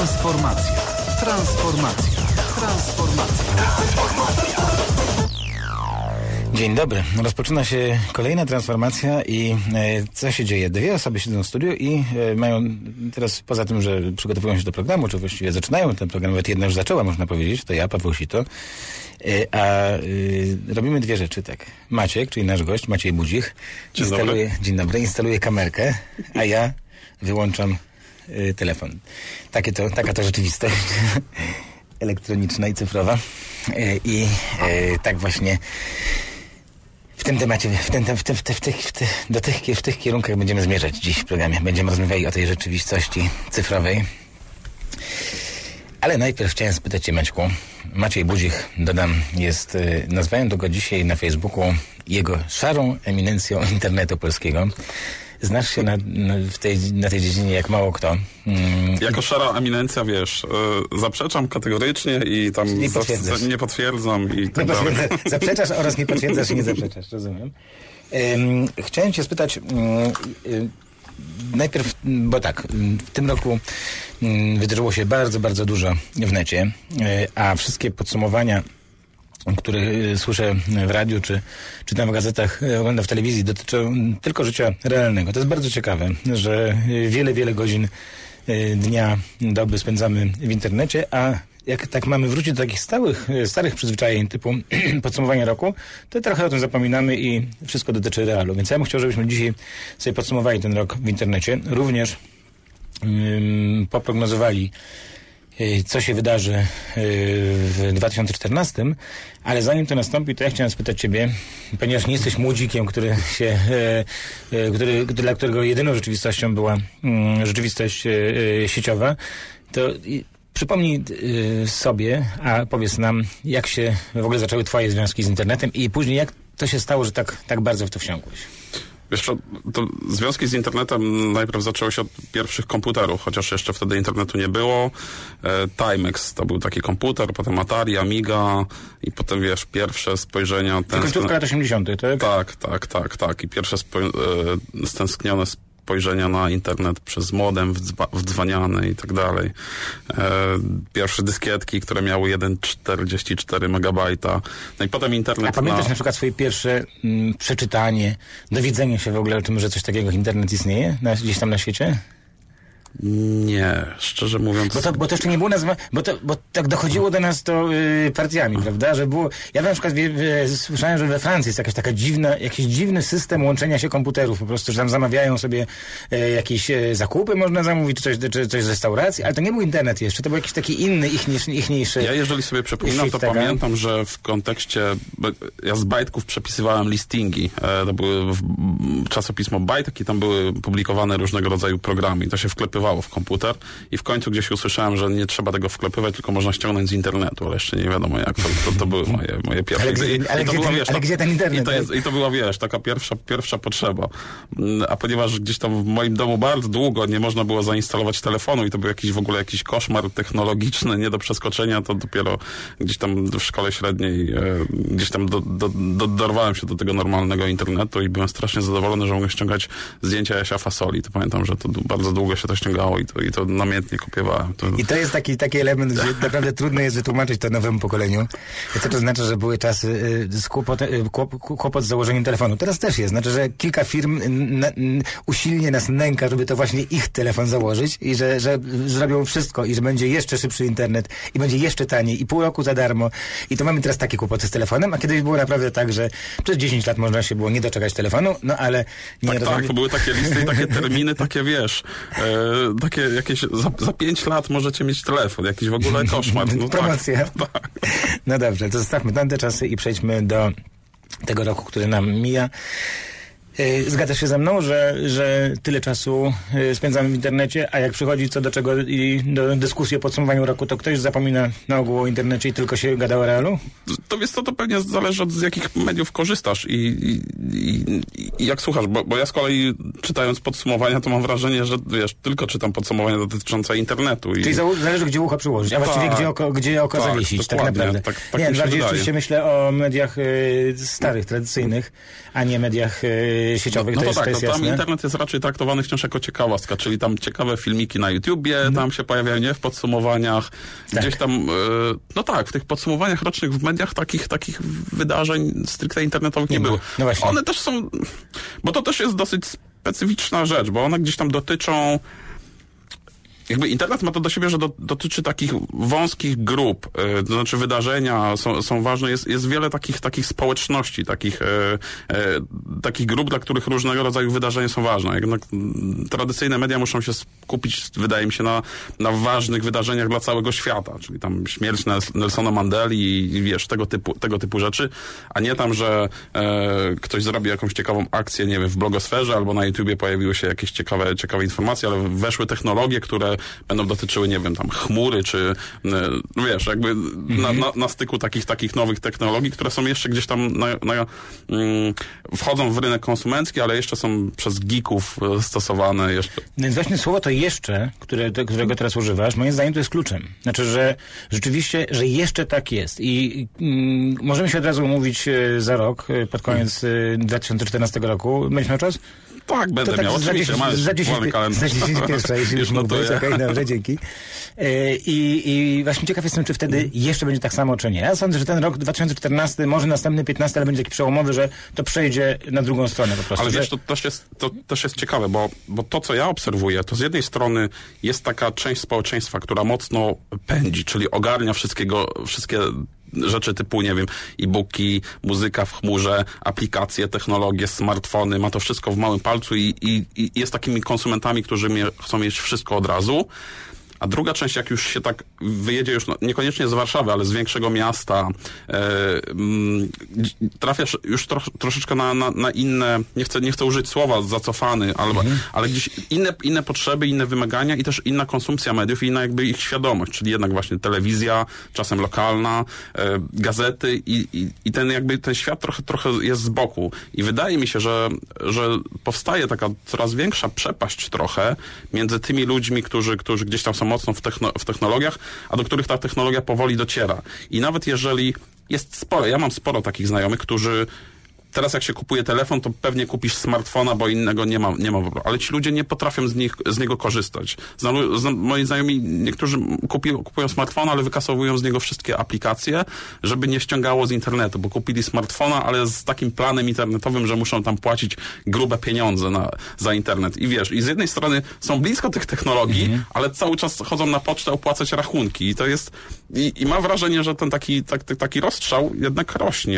Transformacja. Dzień dobry. Rozpoczyna się kolejna transformacja i co się dzieje? Dwie osoby siedzą w studiu i mają teraz, poza tym, że przygotowują się do programu, czy właściwie zaczynają ten program, nawet jedna już zaczęła, można powiedzieć, to ja, Paweł Sito, robimy dwie rzeczy, tak. Maciek, czyli nasz gość, Maciej Budzik, instaluje kamerkę, a ja wyłączam telefon. Taka to rzeczywistość elektroniczna i cyfrowa. Tak właśnie w tym temacie, w tych kierunkach będziemy zmierzać dziś w programie. Będziemy rozmawiali o tej rzeczywistości cyfrowej. Ale najpierw chciałem spytać Cię, Maćku. Maciej Budzik, dodam, nazwałem go dzisiaj na Facebooku jego szarą eminencją internetu polskiego. Znasz się na tej dziedzinie jak mało kto. Jako szara eminencja, wiesz, zaprzeczam kategorycznie i tam nie potwierdzam i tak dalej. Zaprzeczasz oraz nie potwierdzasz i nie zaprzeczasz, rozumiem. Chciałem Cię spytać najpierw, bo tak, w tym roku wydarzyło się bardzo, bardzo dużo w necie, a wszystkie podsumowania, które słyszę w radiu, czy czytam w gazetach, oglądam w telewizji, dotyczą tylko życia realnego. To jest bardzo ciekawe, że wiele godzin dnia, doby spędzamy w internecie, a jak tak mamy wrócić do takich starych przyzwyczajeń typu podsumowania roku, to trochę o tym zapominamy i wszystko dotyczy realu. Więc ja bym chciał, żebyśmy dzisiaj sobie podsumowali ten rok w internecie. Również poprognozowali, co się wydarzy w 2014, ale zanim to nastąpi, to ja chciałem spytać Ciebie, ponieważ nie jesteś młodzikiem, dla którego jedyną rzeczywistością była rzeczywistość sieciowa, to przypomnij sobie, a powiedz nam, jak się w ogóle zaczęły Twoje związki z internetem i później jak to się stało, że tak bardzo w to wsiąkłeś? Wiesz co, to związki z internetem najpierw zaczęły się od pierwszych komputerów, chociaż jeszcze wtedy internetu nie było. Timex to był taki komputer, potem Atari, Amiga i potem, wiesz, pierwsze spojrzenia... Końcówka lat 80., tak? Tak. I pierwsze stęsknione spojrzenia na internet przez modem wdzwaniany i tak dalej. Pierwsze dyskietki, które miały 1,44 megabajta. No i potem internet... A pamiętasz na przykład swoje pierwsze przeczytanie, dowiedzenie się w ogóle o tym, że coś takiego jak internet istnieje gdzieś tam na świecie? Nie, szczerze mówiąc... Bo to jeszcze nie było bo tak dochodziło do nas to partiami, prawda? Że było... Ja na przykład słyszałem, że we Francji jest jakiś dziwny system łączenia się komputerów, po prostu, że tam zamawiają sobie jakieś zakupy, można zamówić, czy coś z restauracji, ale to nie był internet jeszcze, to był jakiś taki inny, ichniejszy... Ja jeżeli sobie przypominam, to pamiętam, że w kontekście... Ja z bajtków przepisywałem listingi. To były czasopismo Bajtek i tam były publikowane różnego rodzaju programy i to się wklepywało w komputer i w końcu gdzieś usłyszałem, że nie trzeba tego wklepywać, tylko można ściągnąć z internetu, ale jeszcze nie wiadomo jak. To były moje pierwsze... Ale gdzie ten internet? I to była, wiesz, taka pierwsza potrzeba. A ponieważ gdzieś tam w moim domu bardzo długo nie można było zainstalować telefonu i to był jakiś koszmar technologiczny, nie do przeskoczenia, to dopiero gdzieś tam w szkole średniej gdzieś tam dorwałem się do tego normalnego internetu i byłem strasznie zadowolony, że mogę ściągać zdjęcia Jasia Fasoli. To pamiętam, że to bardzo długo się to ściągało i to namiętnie kopiowałem. I to jest taki element, gdzie naprawdę trudno jest wytłumaczyć to nowemu pokoleniu. Co to znaczy, że były czasy kłopot z założeniem telefonu. Teraz też jest. Znaczy, że kilka firm usilnie nas nęka, żeby to właśnie ich telefon założyć i że zrobią wszystko i że będzie jeszcze szybszy internet i będzie jeszcze taniej i pół roku za darmo. I to mamy teraz takie kłopoty z telefonem, a kiedyś było naprawdę tak, że przez 10 lat można się było nie doczekać telefonu, no ale... Tak, to były takie listy i takie terminy, takie wiesz... takie jakieś, za 5 lat możecie mieć telefon, jakiś w ogóle koszmar. No, promocja. Tak. No dobrze, to zostawmy tamte czasy i przejdźmy do tego roku, który nam mija. Zgadzasz się ze mną, że tyle czasu spędzamy w internecie, a jak przychodzi co do czego i do dyskusji o podsumowaniu roku, to ktoś zapomina na ogół o internecie i tylko się gada o realu? To wiesz co, to pewnie zależy od z jakich mediów korzystasz i jak słuchasz, bo ja z kolei czytając podsumowania, to mam wrażenie, że wiesz, tylko czytam podsumowania dotyczące internetu. Czyli zależy gdzie ucho przyłożyć, a właściwie gdzie oko zawiesić, tak naprawdę. Tak nie, bardziej oczywiście myślę o mediach starych, tradycyjnych, a nie mediach sieciowych, No to tak, jest tam jasne. internet jest raczej traktowany wciąż jako ciekawostka, czyli tam ciekawe filmiki na YouTubie, tam się pojawiają, nie? W podsumowaniach, gdzieś tam, no tak, w tych podsumowaniach rocznych w mediach takich wydarzeń stricte internetowych nie było. No właśnie. One też są, bo to też jest dosyć specyficzna rzecz, bo one gdzieś tam dotyczą, jakby internet ma to do siebie, że dotyczy takich wąskich grup, to znaczy wydarzenia są ważne, jest wiele takich społeczności, takich grup, dla których różnego rodzaju wydarzenia są ważne. Jednak tradycyjne media muszą się skupić, wydaje mi się, na ważnych wydarzeniach dla całego świata, czyli tam śmierć Nelsona Mandeli i wiesz, tego typu rzeczy, a nie tam, że ktoś zrobi jakąś ciekawą akcję, nie wiem, w blogosferze albo na YouTubie pojawiły się jakieś ciekawe informacje, ale weszły technologie, które będą dotyczyły, nie wiem, tam chmury, czy wiesz, jakby na styku takich nowych technologii, które są jeszcze gdzieś tam wchodzą w rynek konsumencki, ale jeszcze są przez geeków stosowane jeszcze. Więc właśnie słowo to jeszcze, którego teraz używasz, moim zdaniem to jest kluczem. Znaczy, że rzeczywiście, że jeszcze tak jest. I możemy się od razu umówić za rok, pod koniec 2014 roku. Będziesz miał czas? Tak, będę miał. Oczywiście, za 10 pierwsza, jeśli już mógł być. Okej, dobrze, dzięki. I właśnie ciekaw jestem, czy wtedy jeszcze będzie tak samo, czy nie. Ja sądzę, że ten rok 2014, może następny 15, ale będzie taki przełomowy, że to przejdzie na drugą stronę po prostu. Ale wiesz, to też jest ciekawe, bo to, co ja obserwuję, to z jednej strony jest taka część społeczeństwa, która mocno pędzi, czyli ogarnia wszystkie rzeczy typu, nie wiem, e-booki, muzyka w chmurze, aplikacje, technologie, smartfony, ma to wszystko w małym palcu i jest takimi konsumentami, którzy chcą mieć wszystko od razu. A druga część, jak już się tak wyjedzie już niekoniecznie z Warszawy, ale z większego miasta, trafiasz już troszeczkę na inne, nie chcę użyć słowa zacofany, ale gdzieś inne potrzeby, inne wymagania i też inna konsumpcja mediów i inna jakby ich świadomość, czyli jednak właśnie telewizja, czasem lokalna, gazety i ten świat trochę jest z boku. I wydaje mi się, że powstaje taka coraz większa przepaść trochę między tymi ludźmi, którzy gdzieś tam są mocno w technologiach, a do których ta technologia powoli dociera. I nawet jeżeli jest sporo, ja mam sporo takich znajomych, którzy teraz jak się kupuje telefon, to pewnie kupisz smartfona, bo innego nie ma ale ci ludzie nie potrafią z niego korzystać. Moi znajomi, niektórzy kupują smartfona, ale wykasowują z niego wszystkie aplikacje, żeby nie ściągało z internetu, bo kupili smartfona, ale z takim planem internetowym, że muszą tam płacić grube pieniądze za internet. I wiesz, i z jednej strony są blisko tych technologii, ale cały czas chodzą na pocztę opłacać rachunki. I to jest, i mam wrażenie, że ten taki rozstrzał jednak rośnie.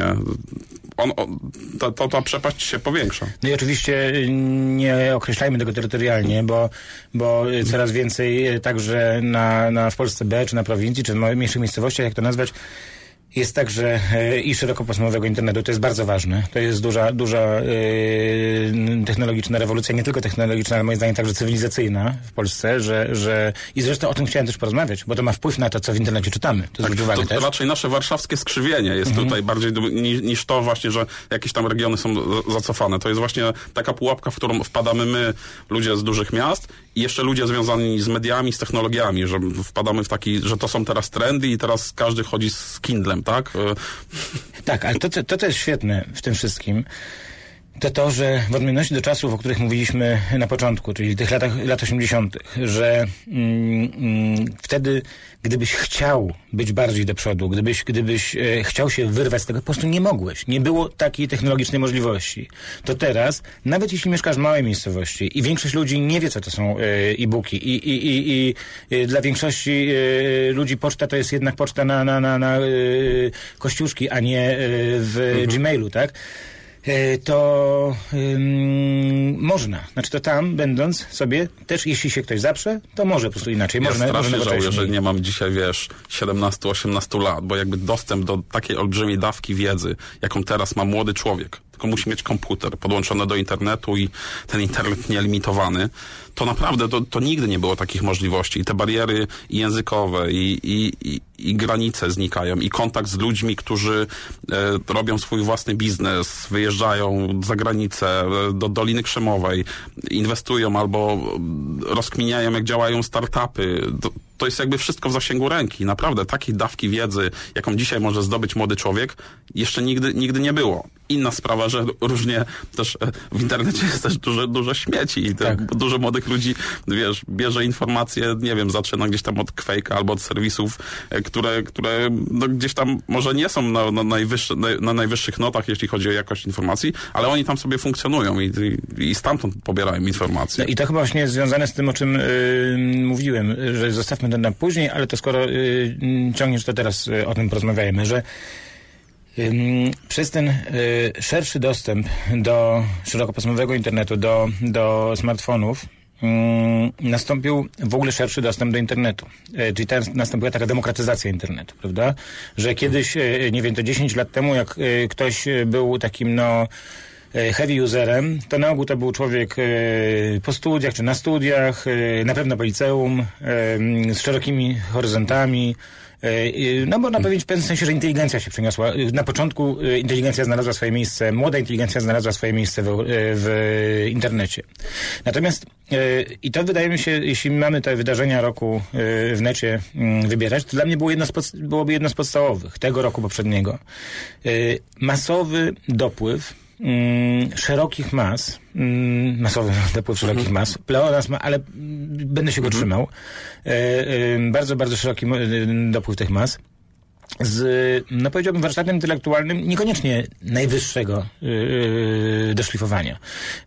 Ta przepaść się powiększa. No i oczywiście nie określajmy tego terytorialnie, bo coraz więcej także w Polsce B, czy na prowincji, czy w mniejszych miejscowościach, jak to nazwać, jest także i szerokopasmowego internetu. To jest bardzo ważne. To jest duża technologiczna rewolucja, nie tylko technologiczna, ale moim zdaniem także cywilizacyjna w Polsce, i zresztą o tym chciałem też porozmawiać, bo to ma wpływ na to, co w internecie czytamy. To zwróć uwagę też. Raczej nasze warszawskie skrzywienie jest tutaj bardziej niż to właśnie, że jakieś tam regiony są zacofane. To jest właśnie taka pułapka, w którą wpadamy my, ludzie z dużych miast i jeszcze ludzie związani z mediami, z technologiami, że wpadamy w że to są teraz trendy i teraz każdy chodzi z Kindlem, tak? Tak, ale to jest świetne w tym wszystkim, to, że w odmienności do czasów, o których mówiliśmy na początku, czyli tych lat 80., że wtedy, gdybyś chciał być bardziej do przodu, gdybyś chciał się wyrwać z tego, po prostu nie mogłeś. Nie było takiej technologicznej możliwości. To teraz, nawet jeśli mieszkasz w małej miejscowości i większość ludzi nie wie, co to są e-booki i dla większości ludzi poczta to jest jednak poczta na kościuszki, a nie w Gmailu, tak? To można. Znaczy to tam, będąc sobie, też jeśli się ktoś zaprze, to może po prostu inaczej. Ja strasznie żałuję, że nie mam dzisiaj, 17-18 lat, bo jakby dostęp do takiej olbrzymiej dawki wiedzy, jaką teraz ma młody człowiek, tylko musi mieć komputer podłączony do internetu i ten internet nielimitowany, to naprawdę to nigdy nie było takich możliwości. I te bariery językowe i granice znikają. I kontakt z ludźmi, którzy robią swój własny biznes, wyjeżdżają za granicę, do Doliny Krzemowej, inwestują albo rozkminiają, jak działają startupy. To jest jakby wszystko w zasięgu ręki. Naprawdę takiej dawki wiedzy, jaką dzisiaj może zdobyć młody człowiek, jeszcze nigdy nie było. Inna sprawa, że różnie też w internecie jest też dużo śmieci i dużo młodych ludzi, wiesz, bierze informacje, nie wiem, zaczyna gdzieś tam od Quake'a albo od serwisów, które no, gdzieś tam może nie są na najwyższych notach, jeśli chodzi o jakość informacji, ale oni tam sobie funkcjonują i stamtąd pobierają informacje. No i to chyba właśnie jest związane z tym, o czym mówiłem, że zostawmy to na później, ale to skoro ciągniesz, to teraz o tym porozmawiajmy, że przez ten szerszy dostęp do szerokopasmowego internetu, do smartfonów, nastąpił w ogóle szerszy dostęp do internetu. Czyli nastąpiła taka demokratyzacja internetu, prawda? Że kiedyś, nie wiem, to 10 lat temu, jak ktoś był takim, heavy userem, to na ogół to był człowiek po studiach, czy na studiach, na pewno po liceum, z szerokimi horyzontami. No można powiedzieć w pewnym sensie, że inteligencja się przeniosła. Na początku inteligencja znalazła swoje miejsce, młoda inteligencja znalazła swoje miejsce w internecie. Natomiast i to wydaje mi się, jeśli mamy te wydarzenia roku w necie wybierać, to dla mnie byłoby jedno z podstawowych tego roku poprzedniego. Masowy dopływ szerokich mas, masowy dopływ szerokich mas, pleonazm, ale będę się go trzymał. Bardzo, bardzo szeroki dopływ tych mas z, powiedziałbym, warsztatem intelektualnym niekoniecznie najwyższego doszlifowania.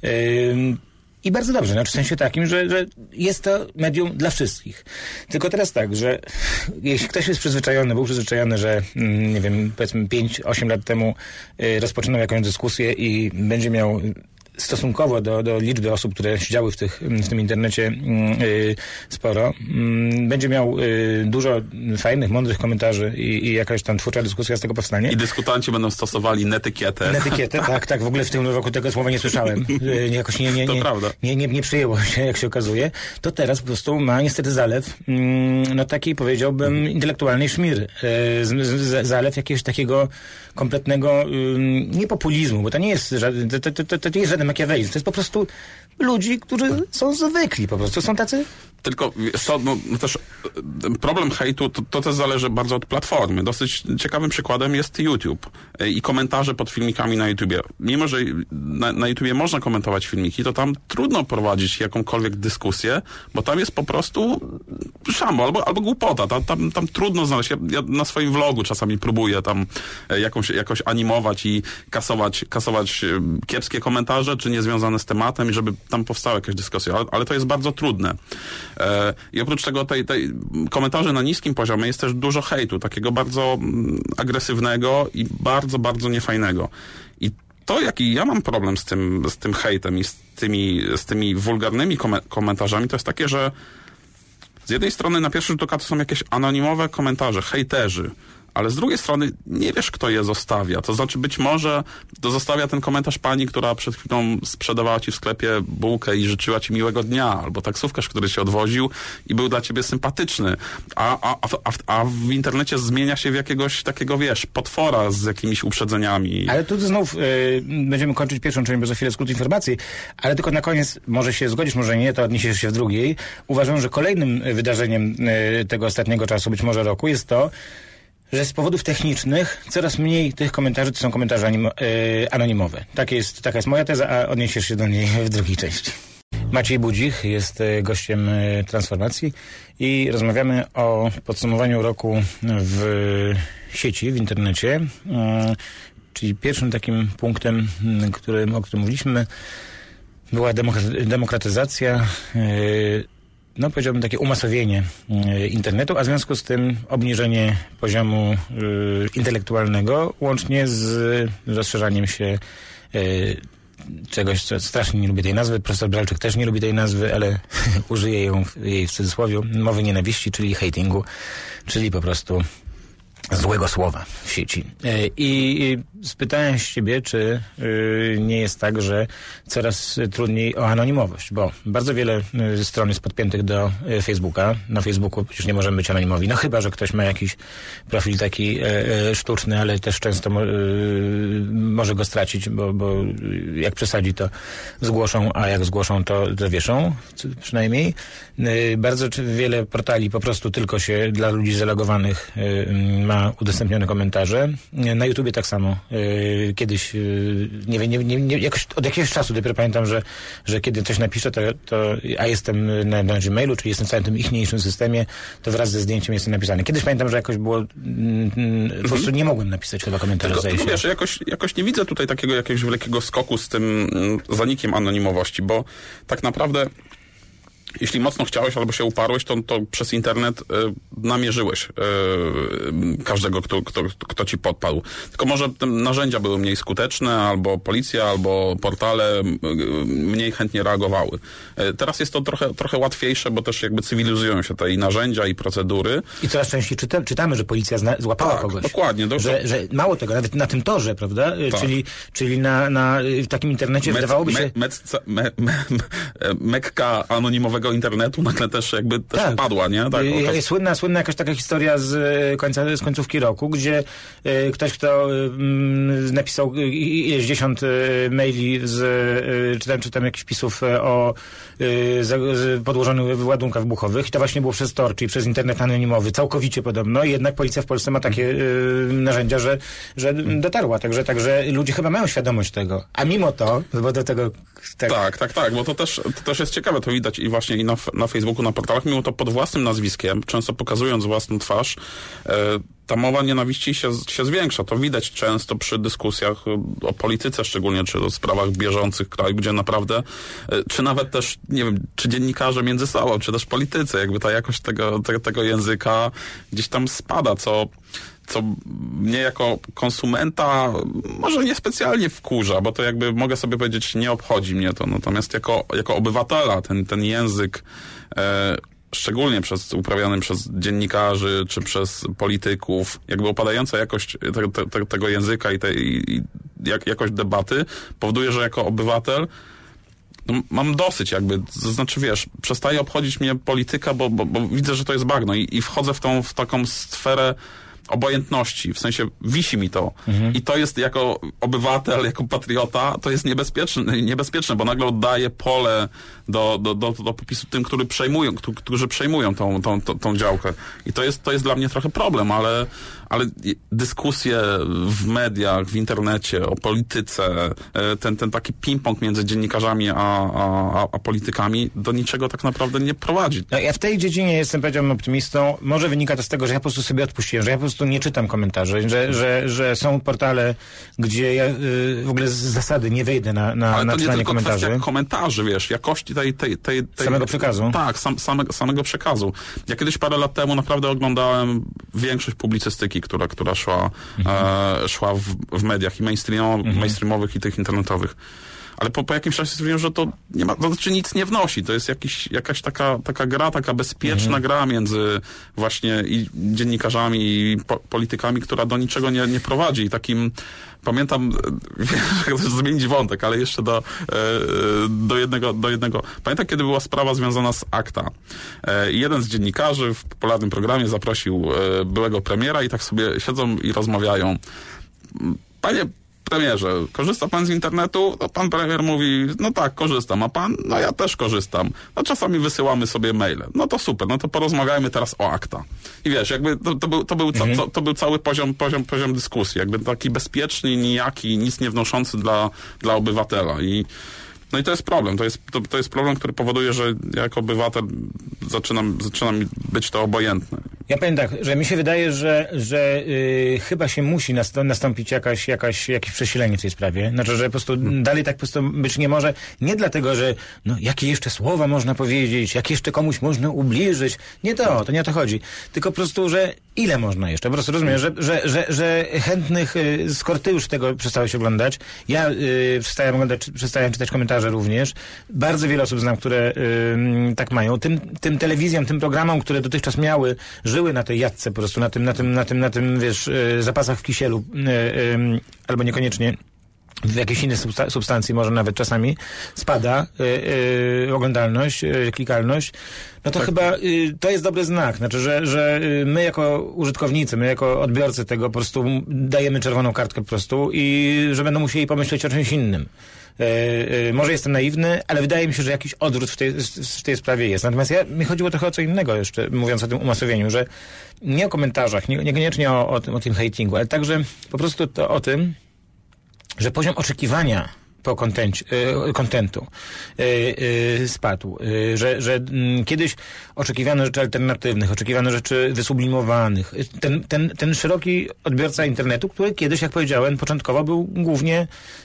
I bardzo dobrze, w sensie takim, że jest to medium dla wszystkich. Tylko teraz tak, że jeśli ktoś jest był przyzwyczajony, że nie wiem, powiedzmy 5-8 lat temu rozpoczynał jakąś dyskusję i będzie miał stosunkowo do liczby osób, które siedziały w tym internecie sporo, będzie miał dużo fajnych, mądrych komentarzy i jakaś tam twórcza dyskusja z tego powstanie. I dyskutanci będą stosowali netykietę. Netykietę, tak. W ogóle w tym roku tego słowa nie słyszałem. Jakoś nie przyjęło się, jak się okazuje. To teraz po prostu ma niestety zalew takiej, powiedziałbym, intelektualnej szmiry. Zalew jakiegoś takiego kompletnego nie populizmu, bo to nie jest to nie jest żaden makiawelizm. To jest po prostu ludzi, którzy są zwykli, po prostu są tacy. Tylko też problem hejtu to też zależy bardzo od platformy. Dosyć ciekawym przykładem jest YouTube i komentarze pod filmikami na YouTubie. Mimo, że na YouTubie można komentować filmiki, to tam trudno prowadzić jakąkolwiek dyskusję, bo tam jest po prostu szambo albo głupota. Tam trudno znaleźć. Ja na swoim vlogu czasami próbuję tam jakoś animować i kasować kiepskie komentarze, czy niezwiązane z tematem, i żeby tam powstała jakaś dyskusja. Ale to jest bardzo trudne. I oprócz tego tej komentarzy na niskim poziomie jest też dużo hejtu, takiego bardzo agresywnego i bardzo, bardzo niefajnego. I to, jaki ja mam problem z tym hejtem i z tymi wulgarnymi komentarzami, to jest takie, że z jednej strony na pierwszy rzut oka to są jakieś anonimowe komentarze, hejterzy, ale z drugiej strony nie wiesz, kto je zostawia. To znaczy być może zostawia ten komentarz pani, która przed chwilą sprzedawała ci w sklepie bułkę i życzyła ci miłego dnia, albo taksówkarz, który cię odwoził i był dla ciebie sympatyczny. A w internecie zmienia się w jakiegoś takiego, potwora z jakimiś uprzedzeniami. Ale tu znów będziemy kończyć pierwszą część, bo za chwilę skrót informacji, ale tylko na koniec, może się zgodzisz, może nie, to odniesiesz się w drugiej. Uważam, że kolejnym wydarzeniem tego ostatniego czasu, być może roku, jest to, że z powodów technicznych coraz mniej tych komentarzy to są komentarze anonimowe. Taka jest moja teza, a odniesiesz się do niej w drugiej części. Maciej Budzich jest gościem Transformacji i rozmawiamy o podsumowaniu roku w sieci, w internecie. Czyli pierwszym takim punktem, o którym mówiliśmy, była demokratyzacja, powiedziałbym takie umasowienie internetu, a w związku z tym obniżenie poziomu intelektualnego, łącznie z rozszerzaniem się czegoś, co strasznie nie lubię tej nazwy. Profesor Bralczyk też nie lubi tej nazwy, ale użyję jej w cudzysłowie, mowy nienawiści, czyli hatingu, czyli po prostu złego słowa w sieci. I spytałem się ciebie, czy nie jest tak, że coraz trudniej o anonimowość, bo bardzo wiele stron jest podpiętych do Facebooka. Na Facebooku przecież nie możemy być anonimowi, chyba że ktoś ma jakiś profil taki sztuczny, ale też często może go stracić, bo jak przesadzi, to zgłoszą, a jak zgłoszą, to zawieszą, przynajmniej. Bardzo wiele portali po prostu tylko się dla ludzi zalogowanych ma na udostępnione komentarze. Na YouTubie tak samo. Kiedyś, jakoś od jakiegoś czasu dopiero pamiętam, że kiedy coś napiszę, a jestem na Gmailu, czyli jestem w całym tym ichniejszym systemie, to wraz ze zdjęciem jestem napisany. Kiedyś pamiętam, że jakoś było, po prostu nie mogłem napisać chyba komentarza. Tylko wiesz, jakoś nie widzę tutaj takiego jakiegoś wielkiego skoku z tym zanikiem anonimowości, bo tak naprawdę jeśli mocno chciałeś albo się uparłeś, to przez internet namierzyłeś każdego, kto ci podpadł. Tylko może te narzędzia były mniej skuteczne, albo policja, albo portale mniej chętnie reagowały. Teraz jest to trochę łatwiejsze, bo też jakby cywilizują się te i narzędzia, i procedury. I coraz częściej czytamy, że policja złapała kogoś. Dokładnie. Że mało tego, nawet na tym torze, prawda? Tak. Czyli w takim internecie wydawałoby się... Mekka anonimowego internetu nagle też jakby też padła, nie? Tak, Słynna jakaś taka historia z końcówki roku, gdzie ktoś, kto napisał ileś dziesiąt maili czy tam jakichś wpisów o podłożonych ładunkach wybuchowych, i to właśnie było przez Tor, czyli przez internet anonimowy, całkowicie podobno, i jednak policja w Polsce ma takie narzędzia, że dotarła, także ludzie chyba mają świadomość tego, a mimo to, bo do tego... Tak, bo to też jest ciekawe, to widać i właśnie i na Facebooku, na portalach, mimo to pod własnym nazwiskiem, często pokazując własną twarz, ta mowa nienawiści się zwiększa. To widać często przy dyskusjach o polityce szczególnie, czy o sprawach bieżących kraju, gdzie naprawdę, czy nawet też, nie wiem, czy dziennikarze między sobą, czy też politycy, jakby ta jakość tego języka gdzieś tam spada, co mnie jako konsumenta może niespecjalnie wkurza, bo to jakby mogę sobie powiedzieć, nie obchodzi mnie to. Natomiast jako obywatela ten język, szczególnie uprawiany przez dziennikarzy czy przez polityków, jakby opadająca jakość tego języka i jakość debaty powoduje, że jako obywatel mam dosyć jakby, to znaczy wiesz, przestaje obchodzić mnie polityka, bo widzę, że to jest bagno i wchodzę w taką sferę obojętności, w sensie wisi mi to. I to jest jako obywatel, jako patriota, to jest niebezpieczne, bo nagle oddaje pole do popisu tym, którzy przejmują tą działkę. I to jest dla mnie trochę problem, ale dyskusje w mediach, w internecie, o polityce, ten taki ping-pong między dziennikarzami a politykami do niczego tak naprawdę nie prowadzi. No, ja w tej dziedzinie jestem, powiedziałbym, optymistą. Może wynika to z tego, że ja po prostu sobie odpuściłem, że ja po prostu nie czytam komentarzy, że są portale, gdzie ja w ogóle z zasady nie wejdę na czytanie komentarzy. Ale to nie tylko kwestia komentarzy, wiesz, jakości tej samego przekazu. Tak, samego przekazu. Ja kiedyś parę lat temu naprawdę oglądałem większość publicystyki, która szła w mediach i mainstreamowych i tych internetowych. Ale po jakimś czasie stwierdziłem, że to nie ma, to znaczy nic nie wnosi. To jest jakaś taka gra, taka bezpieczna gra między właśnie i dziennikarzami i politykami, która do niczego nie prowadzi. I takim, pamiętam, chcę zmienić wątek, ale jeszcze do jednego. Pamiętam, kiedy była sprawa związana z ACTA. Jeden z dziennikarzy w popularnym programie zaprosił byłego premiera i tak sobie siedzą i rozmawiają. Panie premierze, korzysta pan z internetu? No pan premier mówi, no tak, korzystam, a pan? No ja też korzystam. No czasami wysyłamy sobie maile. No to super, no to porozmawiajmy teraz o ACTA. I wiesz, jakby to był cały poziom dyskusji, jakby taki bezpieczny, nijaki, nic nie wnoszący dla obywatela. No i to jest problem. To jest problem, który powoduje, że ja jako obywatel zaczynam być to obojętne. Ja powiem tak, że mi się wydaje, że chyba się musi nastąpić jakieś przesilenie w tej sprawie. Znaczy, że po prostu dalej tak po prostu być nie może. Nie dlatego, że jakie jeszcze słowa można powiedzieć, jak jeszcze komuś można ubliżyć. To nie o to chodzi. Tylko po prostu, że ile można jeszcze. Po prostu rozumiem, że chętnych, skoro ty już tego przestałeś oglądać, ja przestałem czytać komentarze również. Bardzo wiele osób znam, które tak mają. Tym telewizjom, tym programom, które dotychczas żyły na tej jatce po prostu, na tym, wiesz, zapasach w kisielu, albo niekoniecznie w jakiejś innej substancji może nawet czasami spada oglądalność, klikalność, no to chyba to jest dobry znak. Znaczy, że my jako użytkownicy, my jako odbiorcy tego po prostu dajemy czerwoną kartkę po prostu i że będą musieli pomyśleć o czymś innym. Może jestem naiwny, ale wydaje mi się, że jakiś odwrót w tej sprawie jest. Natomiast mi chodziło trochę o co innego jeszcze, mówiąc o tym umasowieniu, że nie o komentarzach, niekoniecznie o tym hatingu, ale także po prostu to o tym, że poziom oczekiwania po kontentu spadł. Że kiedyś oczekiwano rzeczy alternatywnych, oczekiwano rzeczy wysublimowanych. Ten szeroki odbiorca internetu, który kiedyś, jak powiedziałem, początkowo był głównie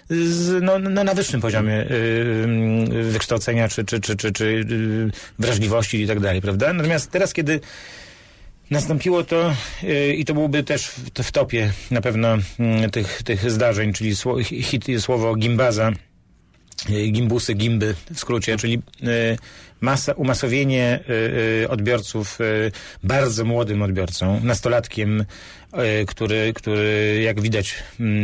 na wyższym poziomie wykształcenia czy wrażliwości i tak dalej, prawda? Natomiast teraz, kiedy nastąpiło to i to byłoby też w topie na pewno tych zdarzeń, czyli słowo gimbaza, gimbusy, gimby w skrócie, czyli umasowienie odbiorców bardzo młodym odbiorcą, nastolatkiem, który jak widać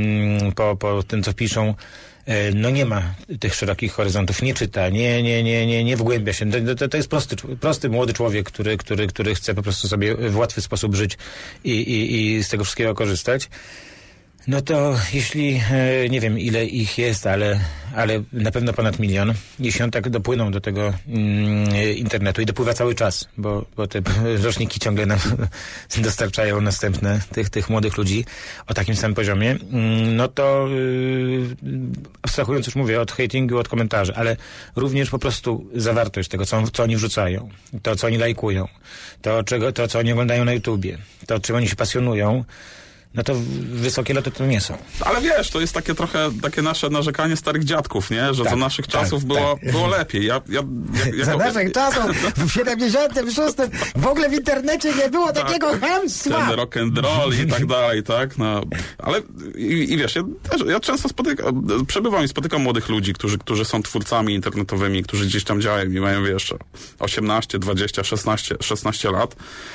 po tym, co piszą, no nie ma tych szerokich horyzontów, nie czyta, nie wgłębia się. To jest prosty młody człowiek, który chce po prostu sobie w łatwy sposób żyć i z tego wszystkiego korzystać. No to jeśli, nie wiem ile ich jest, ale na pewno ponad 1 milion, jeśli on tak dopłyną do tego internetu i dopływa cały czas, bo te roczniki ciągle nam dostarczają następne tych młodych ludzi o takim samym poziomie, no to abstrahując już mówię od hatingu, od komentarzy, ale również po prostu zawartość tego, co oni wrzucają, to co oni lajkują, to co oni oglądają na YouTubie, to czym oni się pasjonują, no to wysokie loty to nie są. Ale wiesz, to jest takie trochę takie nasze narzekanie starych dziadków, nie? Że za naszych czasów było lepiej. Za naszych czasów, w 76. w ogóle w internecie nie było takiego chamstwa. Ten rock and roll i tak dalej, tak? No, ale i wiesz, ja często przebywam i spotykam młodych ludzi, którzy są twórcami internetowymi, którzy gdzieś tam działają i mają, wiesz, 18, 20, 16 lat.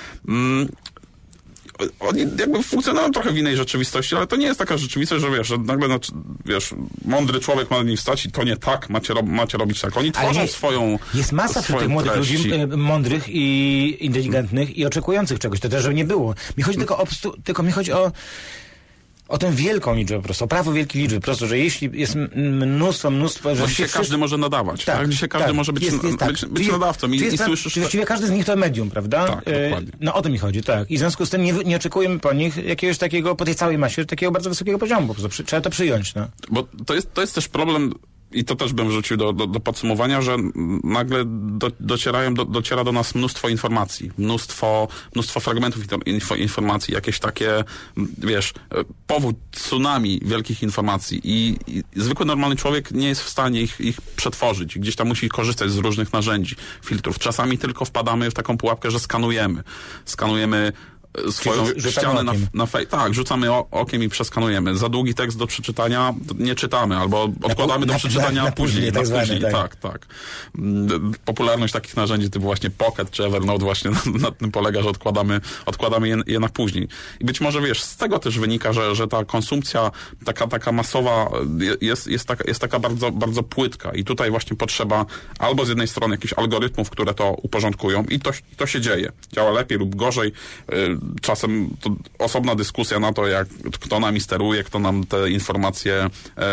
Oni jakby funkcjonują trochę w innej rzeczywistości, ale to nie jest taka rzeczywistość, że wiesz, że nagle mądry człowiek ma na nim wstać i to nie tak, macie robić tak. Oni tworzą swoją jest masa wśród tych młodych ludzi, mądrych i inteligentnych i oczekujących czegoś. To też, żeby nie było. Mi chodzi tylko mi chodzi o tę wielką liczbę po prostu, o prawo wielkiej liczby, po prostu, że jeśli jest mnóstwo... Bo dzisiaj każdy może nadawać, tak? Dzisiaj każdy może być nadawcą i słyszysz... Czyli właściwie każdy z nich to medium, prawda? Tak, dokładnie. No o to mi chodzi, tak. I w związku z tym nie oczekujemy po nich jakiegoś takiego, po tej całej masie, takiego bardzo wysokiego poziomu, po prostu. Trzeba to przyjąć, no. Bo to jest też problem... I to też bym wrzucił do podsumowania, że nagle dociera do nas mnóstwo informacji, mnóstwo fragmentów informacji, jakieś takie, wiesz, powód tsunami wielkich informacji i zwykły normalny człowiek nie jest w stanie ich przetworzyć. Gdzieś tam musi korzystać z różnych narzędzi, filtrów. Czasami tylko wpadamy w taką pułapkę, że skanujemy swoją ścianę tak, rzucamy okiem i przeskanujemy. Za długi tekst do przeczytania nie czytamy, albo odkładamy do przeczytania później. Tak. Popularność takich narzędzi typu właśnie Pocket czy Evernote właśnie na tym polega, że odkładamy je na później. I być może, wiesz, z tego też wynika, że ta konsumpcja taka masowa jest taka bardzo, bardzo płytka i tutaj właśnie potrzeba albo z jednej strony jakichś algorytmów, które to uporządkują i to się dzieje. Działa lepiej lub gorzej. Czasem to osobna dyskusja na to, kto nami steruje, kto nam te informacje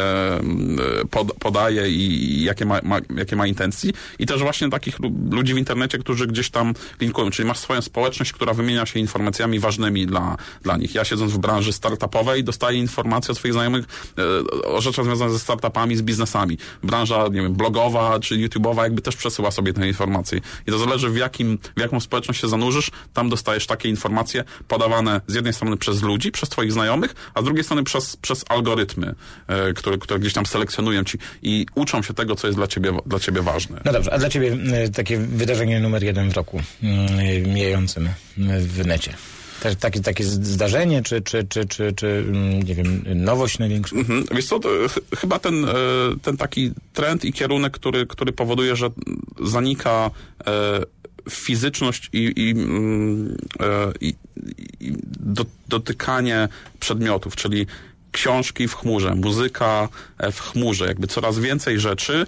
podaje i jakie ma intencji. I też właśnie takich ludzi w internecie, którzy gdzieś tam linkują. Czyli masz swoją społeczność, która wymienia się informacjami ważnymi dla nich. Ja siedząc w branży startupowej dostaję informacje od swoich znajomych o rzeczach związanych ze startupami, z biznesami. Branża, nie wiem, blogowa czy YouTube'owa jakby też przesyła sobie te informacje. I to zależy w jaką społeczność się zanurzysz, tam dostajesz takie informacje podawane z jednej strony przez ludzi, przez twoich znajomych, a z drugiej strony przez algorytmy, które gdzieś tam selekcjonują ci i uczą się tego, co jest dla ciebie ważne. No dobrze, a dla ciebie takie wydarzenie numer 1 w roku mijającym w necie? Takie zdarzenie, czy nie wiem, nowość największa? Wiesz co, chyba ten taki trend i kierunek, który powoduje, że zanika fizyczność i dotykanie przedmiotów, czyli książki w chmurze, muzyka w chmurze, jakby coraz więcej rzeczy,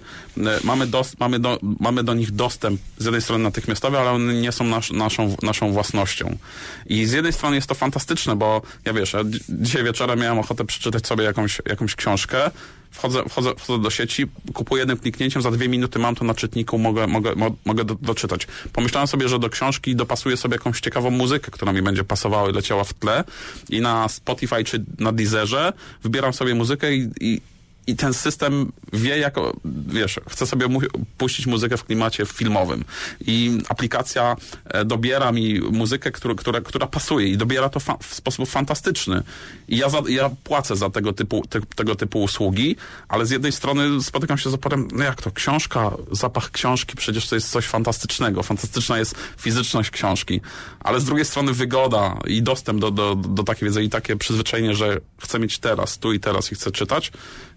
mamy do nich dostęp z jednej strony natychmiastowy, ale one nie są naszą własnością. I z jednej strony jest to fantastyczne, bo ja dzisiaj wieczorem miałem ochotę przeczytać sobie jakąś książkę, wchodzę do sieci, kupuję jednym kliknięciem, za 2 minuty mam to na czytniku, mogę doczytać. Pomyślałem sobie, że do książki dopasuję sobie jakąś ciekawą muzykę, która mi będzie pasowała i leciała w tle i na Spotify czy na Deezerze wybieram sobie muzykę i ten system wie, chce sobie puścić muzykę w klimacie filmowym. I aplikacja dobiera mi muzykę, która pasuje i dobiera to w sposób fantastyczny. I ja płacę za tego typu usługi, ale z jednej strony spotykam się z oporem, jak to, książka, zapach książki, przecież to jest coś fantastycznego. Fantastyczna jest fizyczność książki. Ale z drugiej strony wygoda i dostęp do takiej wiedzy i takie przyzwyczajenie, że chcę mieć teraz, tu i teraz i chcę czytać,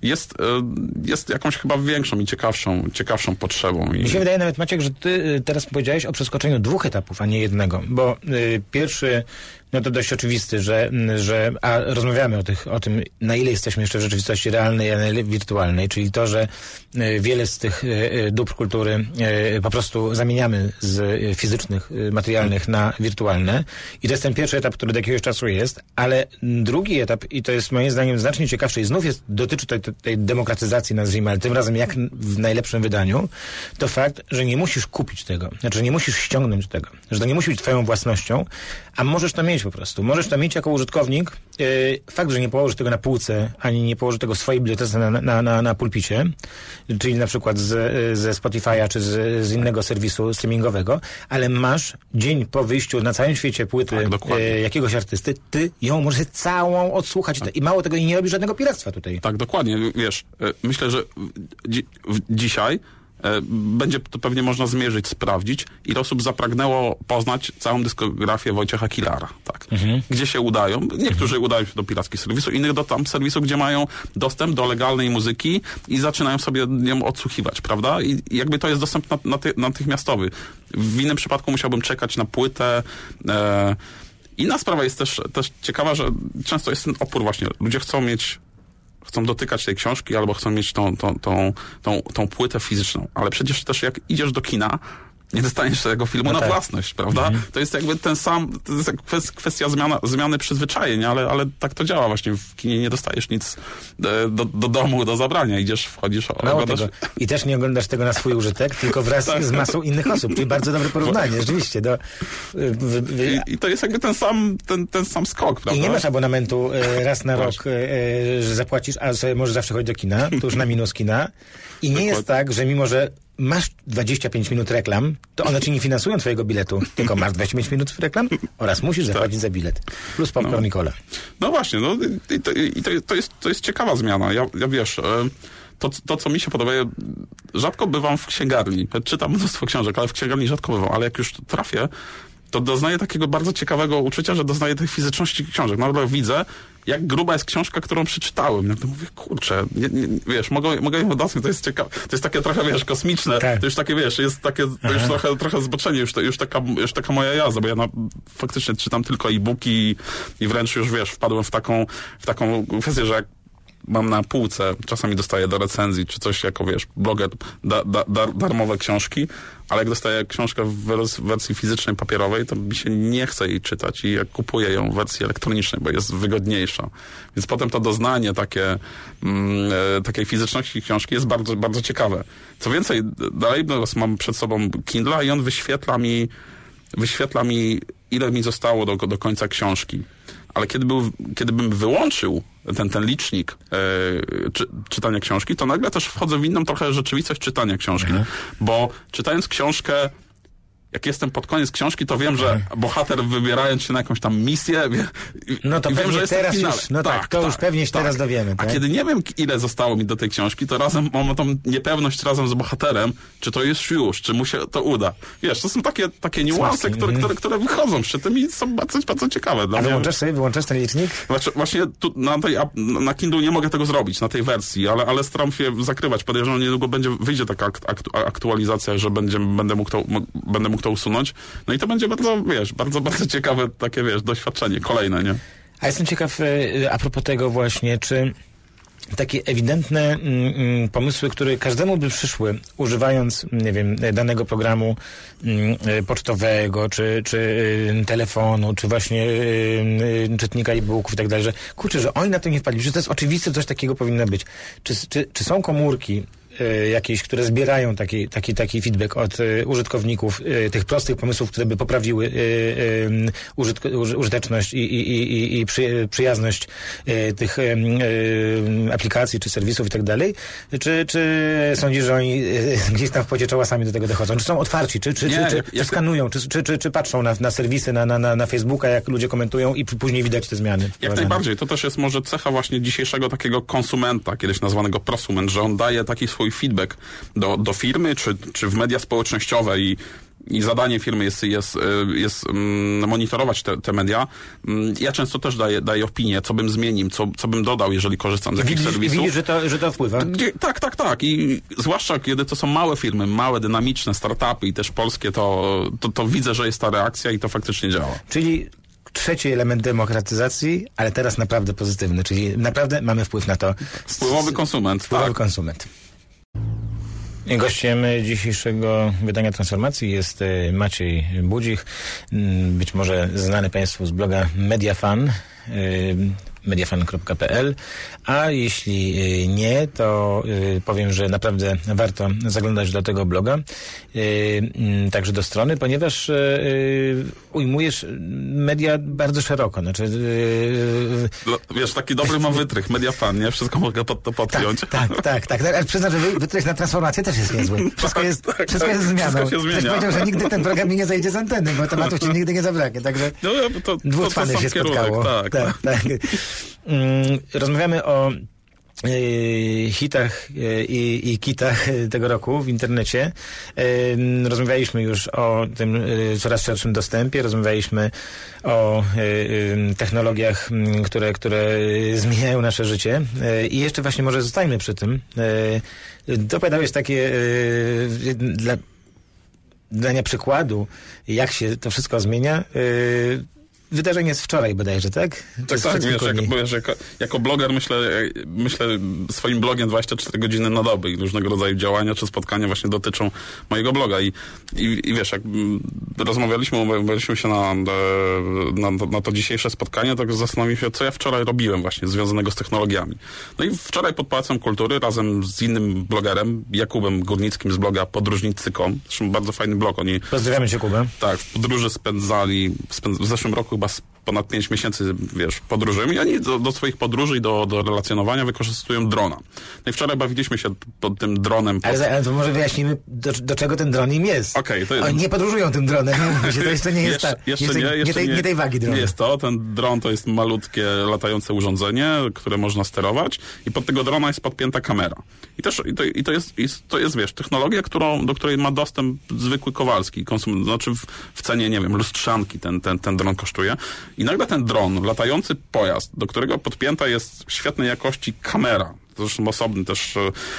jest jakąś chyba większą i ciekawszą potrzebą. Mi się wydaje nawet, Maciek, że ty teraz powiedziałeś o przeskoczeniu 2 etapów, a nie jednego, bo pierwszy, no to dość oczywisty, a rozmawiamy o tym, na ile jesteśmy jeszcze w rzeczywistości realnej, a na ile wirtualnej, czyli to, że wiele z tych dóbr kultury po prostu zamieniamy z fizycznych, materialnych na wirtualne i to jest ten pierwszy etap, który do jakiegoś czasu jest, ale drugi etap, i to jest moim zdaniem znacznie ciekawsze i znów dotyczy tej demokratyzacji, nazwijmy, ale tym razem jak w najlepszym wydaniu, to fakt, że nie musisz kupić tego, znaczy nie musisz ściągnąć tego, że to nie musi być twoją własnością, a możesz to mieć po prostu. Możesz to mieć jako użytkownik. Fakt, że nie położysz tego na półce, ani nie położysz tego w swojej bibliotece na pulpicie, czyli na przykład ze Spotify'a, czy z innego serwisu streamingowego, ale masz dzień po wyjściu na całym świecie płyty jakiegoś artysty, ty ją możesz całą odsłuchać. I mało tego, i nie robisz żadnego piractwa tutaj. Tak, dokładnie. Wiesz, myślę, że dzisiaj będzie to pewnie można zmierzyć, sprawdzić, ile osób zapragnęło poznać całą dyskografię Wojciecha Kilara. Tak. Gdzie się udają. Niektórzy udają się do pirackiego serwisu, innych do tam serwisu, gdzie mają dostęp do legalnej muzyki i zaczynają sobie ją odsłuchiwać, prawda? I jakby to jest dostęp natychmiastowy. W innym przypadku musiałbym czekać na płytę. Inna sprawa jest też ciekawa, że często jest ten opór właśnie. Ludzie chcą dotykać tej książki albo chcą mieć tą płytę fizyczną. Ale przecież też jak idziesz do kina, nie dostaniesz tego filmu na własność, prawda? To jest jakby to jest kwestia zmiany przyzwyczajeń, ale tak to działa właśnie. W kinie nie dostajesz nic do domu, do zabrania. Wchodzisz, oglądasz. I też nie oglądasz tego na swój użytek, tylko wraz z masą innych osób. Czyli bardzo dobre porównanie, rzeczywiście. I to jest jakby ten sam skok, prawda? I nie masz abonamentu raz na rok, że zapłacisz, a sobie możesz zawsze chodzić do kina, to już na minus kina. I nie jest tak, że mimo, że masz 25 minut reklam, to one ci nie finansują twojego biletu, tylko masz 25 minut reklam oraz musisz zapłacić za bilet. Plus popcorn i cola. No właśnie, to jest ciekawa zmiana. Ja wiesz, to co mi się podoba, rzadko bywam w księgarni. Czytam mnóstwo książek, ale w księgarni rzadko bywam. Ale jak już trafię, to doznaję takiego bardzo ciekawego uczucia, że doznaję tej fizyczności książek. Nagle widzę, jak gruba jest książka, którą przeczytałem. Ja to mówię, kurczę, wiesz, mogę ją dosyć, to jest ciekawe. To jest takie trochę, wiesz, kosmiczne. Tak. To już takie, wiesz, jest takie, to już trochę zboczenie, już taka moja jazda, bo ja faktycznie czytam tylko e-booki i wręcz już, wiesz, wpadłem w taką kwestię, że jak mam na półce, czasami dostaję do recenzji, czy coś jako, wiesz, bloger, darmowe książki, ale jak dostaję książkę w wersji fizycznej, papierowej, to mi się nie chce jej czytać i jak kupuję ją w wersji elektronicznej, bo jest wygodniejsza. Więc potem to doznanie takiej fizyczności książki jest bardzo, bardzo ciekawe. Co więcej, dalej mam przed sobą Kindle i on wyświetla mi ile mi zostało do końca książki. Ale kiedybym wyłączył ten licznik czytania książki, to nagle też wchodzę w inną trochę rzeczywistość czytania książki. Bo czytając książkę, jak jestem pod koniec książki, to wiem, że bohater wybierając się na jakąś tam misję, no to wiem, że jest teraz już, już pewnie się teraz dowiemy. Tak? A kiedy nie wiem, ile zostało mi do tej książki, to razem mam tą niepewność razem z bohaterem, czy to jest już, czy mu się to uda. Wiesz, to są takie niuanse, które wychodzą przy tym i są bardzo, bardzo ciekawe. A wyłączasz ten licznik? Właśnie tu na Kindle nie mogę tego zrobić, na tej wersji, ale staram się zakrywać. Podejrzewam, niedługo wyjdzie taka aktualizacja, że będę mógł to usunąć. No i to będzie bardzo, wiesz, bardzo, bardzo ciekawe takie, wiesz, doświadczenie kolejne, nie? A jestem ciekaw, a propos tego właśnie, czy takie ewidentne pomysły, które każdemu by przyszły, używając, nie wiem, danego programu pocztowego, czy telefonu, czy właśnie czytnika e-booków i tak dalej, że kurczę, że oni na to nie wpadli, że to jest oczywiste, coś takiego powinno być. Czy są komórki jakieś, które zbierają taki feedback od użytkowników, tych prostych pomysłów, które by poprawiły użyteczność i przyjazność tych aplikacji, czy serwisów i tak dalej? Czy sądzisz, że oni gdzieś tam w pocie czoła sami do tego dochodzą? Czy są otwarci? Czy skanują? Czy patrzą na serwisy, na Facebooka, jak ludzie komentują i później widać te zmiany? Jak najbardziej. To też jest może cecha właśnie dzisiejszego takiego konsumenta, kiedyś nazwanego prosument, że on daje taki swój feedback do firmy, czy w media społecznościowe i zadanie firmy jest monitorować te media. Ja często też daję opinię, co bym zmienił, co bym dodał, jeżeli korzystam z jakichś serwisów. Widzisz, że to wpływa? Tak. I zwłaszcza, kiedy to są małe firmy, małe, dynamiczne startupy i też polskie, to widzę, że jest ta reakcja i to faktycznie działa. Czyli trzeci element demokratyzacji, ale teraz naprawdę pozytywny, czyli naprawdę mamy wpływ na to. Wpływowy konsument. Wpływowy konsument. Gościem dzisiejszego wydania Transformacji jest Maciej Budzich, być może znany Państwu z bloga Mediafan, mediafan.pl, a jeśli nie, to powiem, że naprawdę warto zaglądać do tego bloga, także do strony, ponieważ ujmujesz media bardzo szeroko. Znaczy, wiesz, taki dobry mam wytrych, Mediafan, nie? Wszystko mogę pod to podpiąć. Tak. Ale przyznam, że wytrych na Transformację też jest niezły. Wszystko jest zmianą. Wszystko się zmienia. Ktoś powiedział, że nigdy ten program nie zejdzie z anteny, bo tematów ci nigdy nie zabraknie. Także dwóch fanów się spotkało. Tak. Rozmawiamy o hitach i kitach tego roku w internecie. Rozmawialiśmy już o tym coraz szerszym dostępie, rozmawialiśmy o technologiach, które zmieniają nasze życie i jeszcze właśnie może zostajmy przy tym. Dopowiadałeś takie dla dania przykładu, jak się to wszystko zmienia. Wydarzenie z wczoraj bodajże, tak? Tak, wiesz, jako bloger myślę swoim blogiem 24 godziny na dobę i różnego rodzaju działania czy spotkania właśnie dotyczą mojego bloga i wiesz, jak umawialiśmy się na to dzisiejsze spotkanie, tak zastanowiłem się, co ja wczoraj robiłem właśnie związanego z technologiami. No i wczoraj pod Pałacem Kultury razem z innym blogerem, Jakubem Górnickim z bloga podróżnicy.com, zresztą bardzo fajny blog. Pozdrawiamy cię, Kubę. Tak, w podróży spędzali w zeszłym roku chyba ponad 5 miesięcy, wiesz, podróżują i oni do swoich podróży i do relacjonowania wykorzystują drona. No i wczoraj bawiliśmy się pod tym dronem. Ale to może wyjaśnimy, do czego ten dron im jest. Okej, to jest... Oni nie podróżują tym dronem, to jeszcze nie jest nie tej wagi dronu. Nie jest to, ten dron to jest malutkie, latające urządzenie, które można sterować i pod tego drona jest podpięta kamera. I to jest, wiesz, technologia, do której ma dostęp zwykły Kowalski, znaczy w cenie, nie wiem, lustrzanki ten dron kosztuje. I nagle ten dron, latający pojazd, do którego podpięta jest świetnej jakości kamera, zresztą osobny też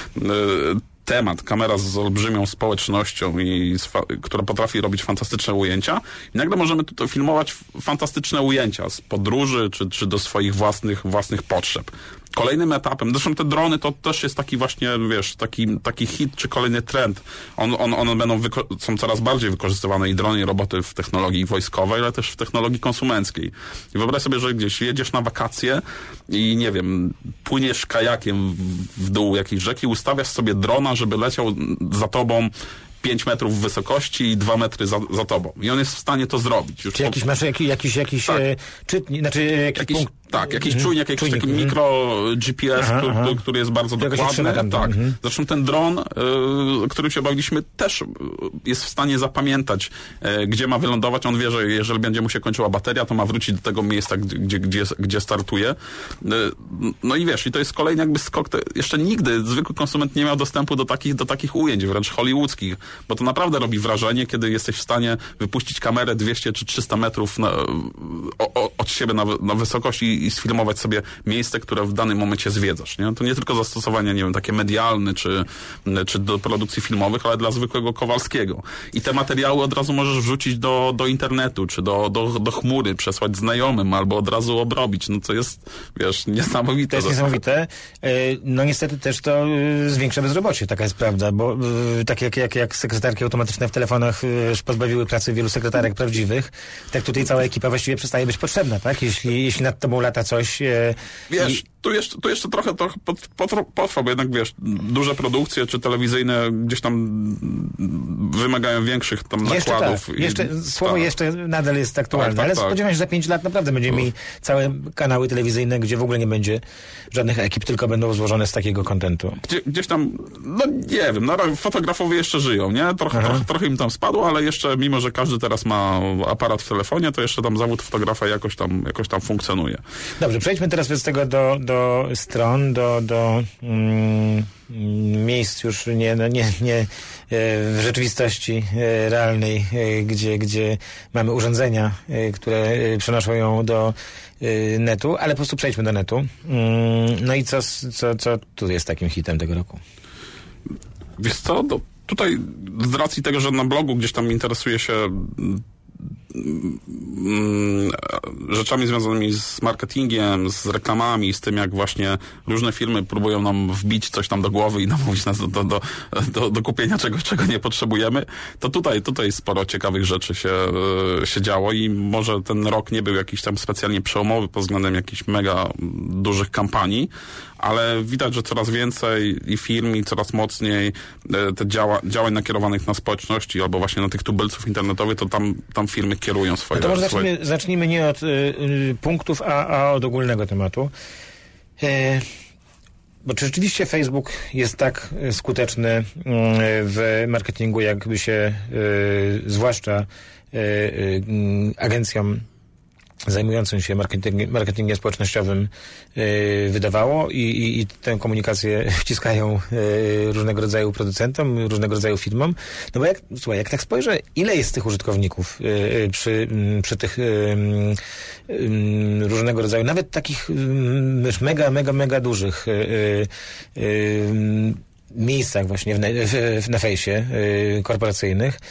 temat, kamera z olbrzymią społecznością która potrafi robić fantastyczne ujęcia i nagle możemy tutaj filmować fantastyczne ujęcia z podróży czy do swoich własnych potrzeb. Kolejnym etapem, zresztą te drony to też jest taki właśnie, wiesz, taki hit czy kolejny trend. One są coraz bardziej wykorzystywane i drony, i roboty w technologii wojskowej, ale też w technologii konsumenckiej. I wyobraź sobie, że gdzieś jedziesz na wakacje i nie wiem, płyniesz kajakiem w dół jakiejś rzeki, ustawiasz sobie drona, żeby leciał za tobą 5 metrów wysokości i 2 metry za tobą. I on jest w stanie to zrobić. Czy masz jakiś tak. czytnik, znaczy jakiś punkt? Tak, jakiś czujnik, jakiś taki mikro GPS, który jest bardzo dokładny. Tak. Zresztą ten dron, którym się bawiliśmy, też jest w stanie zapamiętać, gdzie ma wylądować. On wie, że jeżeli będzie mu się kończyła bateria, to ma wrócić do tego miejsca, gdzie startuje. No i wiesz, i to jest kolejny jakby skok. Jeszcze nigdy zwykły konsument nie miał dostępu do takich ujęć, wręcz hollywoodzkich, bo to naprawdę robi wrażenie, kiedy jesteś w stanie wypuścić kamerę 200 czy 300 metrów od wypromować siebie na wysokość i sfilmować sobie miejsce, które w danym momencie zwiedzasz, nie? To nie tylko zastosowania, nie wiem, takie medialne, czy do produkcji filmowych, ale dla zwykłego Kowalskiego. I te materiały od razu możesz wrzucić do internetu, czy do chmury, przesłać znajomym, albo od razu obrobić. No to jest, wiesz, niesamowite. To jest niesamowite. No niestety też to zwiększa bezrobocie, taka jest prawda, bo tak jak sekretarki automatyczne w telefonach pozbawiły pracy wielu sekretarek prawdziwych, tak tutaj cała ekipa właściwie przestaje być potrzebna, tak? Jeśli nad tobą lata coś... Wiesz, tu jeszcze trochę potrwa, bo jednak, wiesz, duże produkcje czy telewizyjne gdzieś tam wymagają większych tam nakładów. Tak. Słowo jeszcze nadal jest aktualne, ale spodziewam się, że za 5 lat naprawdę będziemy mieli całe kanały telewizyjne, gdzie w ogóle nie będzie żadnych ekip, tylko będą złożone z takiego kontentu. Gdzieś tam, no nie wiem, fotografowie jeszcze żyją, nie? Trochę im tam spadło, ale jeszcze, mimo że każdy teraz ma aparat w telefonie, to jeszcze tam zawód fotografa jakoś tam funkcjonuje. Dobrze, przejdźmy teraz z tego do stron, do miejsc już nie w rzeczywistości realnej, gdzie mamy urządzenia, które przenoszą ją do netu, ale po prostu przejdźmy do netu. No i co tu jest takim hitem tego roku? Wiesz co, tutaj z racji tego, że na blogu gdzieś tam interesuję się rzeczami związanymi z marketingiem, z reklamami, z tym, jak właśnie różne firmy próbują nam wbić coś tam do głowy i namówić nas do kupienia czegoś, czego nie potrzebujemy, to tutaj sporo ciekawych rzeczy się działo i może ten rok nie był jakiś tam specjalnie przełomowy pod względem jakichś mega dużych kampanii, ale widać, że coraz więcej i firm, i coraz mocniej te działań nakierowanych na społeczności albo właśnie na tych tubylców internetowych, to tam firmy kierują swoje... No to może zacznijmy nie od punktów, a od ogólnego tematu. Bo czy rzeczywiście Facebook jest tak skuteczny w marketingu, jakby się zwłaszcza agencjom zajmującym się marketingiem społecznościowym wydawało i tę komunikację wciskają różnego rodzaju producentom, różnego rodzaju firmom. No bo jak tak spojrzę, ile jest tych użytkowników przy tych różnego rodzaju, nawet takich mega dużych miejscach właśnie na fejsie korporacyjnych,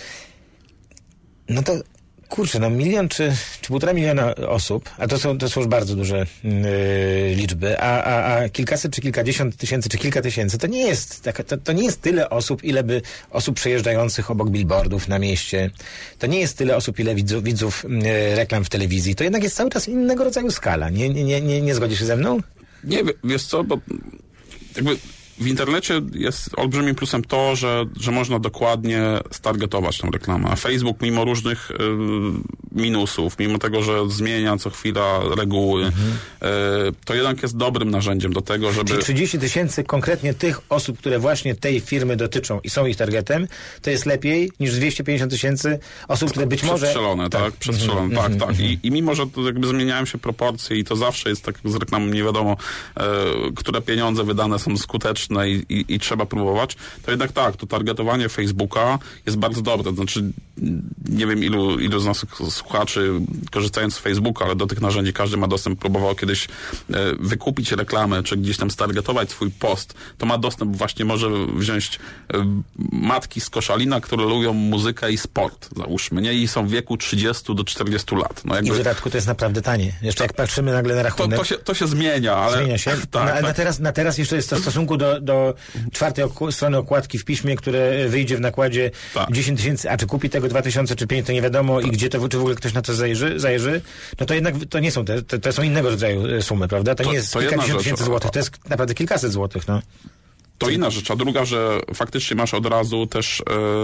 no to kurczę, no 1 milion czy 1,5 miliona osób, a to są już bardzo duże liczby, a kilkaset czy kilkadziesiąt tysięcy czy kilka tysięcy, to nie jest tyle osób, ile by osób przejeżdżających obok billboardów na mieście. To nie jest tyle osób, ile widzów reklam w telewizji. To jednak jest cały czas innego rodzaju skala. Nie zgodzisz się ze mną? Nie, wiesz co, bo jakby w internecie jest olbrzymim plusem to, że można dokładnie stargetować tą reklamę. A Facebook, mimo różnych minusów, mimo tego, że zmienia co chwila reguły, to jednak jest dobrym narzędziem do tego, żeby... Czyli 30 tysięcy konkretnie tych osób, które właśnie tej firmy dotyczą i są ich targetem, to jest lepiej niż 250 tysięcy osób, które być może... Przestrzelone, tak? Przestrzelone, tak. I mimo, że to jakby zmieniają się proporcje i to zawsze jest tak z reklamą, nie wiadomo, które pieniądze wydane są skuteczne i trzeba próbować, to jednak tak, to targetowanie Facebooka jest bardzo dobre. To znaczy, nie wiem ilu z nas słuchaczy korzystając z Facebooka, ale do tych narzędzi każdy ma dostęp, próbował kiedyś wykupić reklamę, czy gdzieś tam stargetować swój post, to ma dostęp, właśnie może wziąć matki z Koszalina, które lubią muzykę i sport, załóżmy, nie? I są w wieku 30 do 40 lat. No jakby... I w dodatku to jest naprawdę tanie. Jeszcze jak patrzymy nagle na rachunek... To się zmienia, ale... Zmienia się. Na teraz jeszcze jest to w stosunku do 4. strony okładki w piśmie, które wyjdzie w nakładzie 10 tysięcy, a czy kupi tego 2000 czy 5, to nie wiadomo i gdzie to, czy w ogóle ktoś na to zajrzy, no to jednak to nie są to są innego rodzaju sumy, prawda? To nie jest kilkadziesiąt tysięcy złotych, to jest naprawdę kilkaset złotych, no. To inna rzecz, a druga, że faktycznie masz od razu też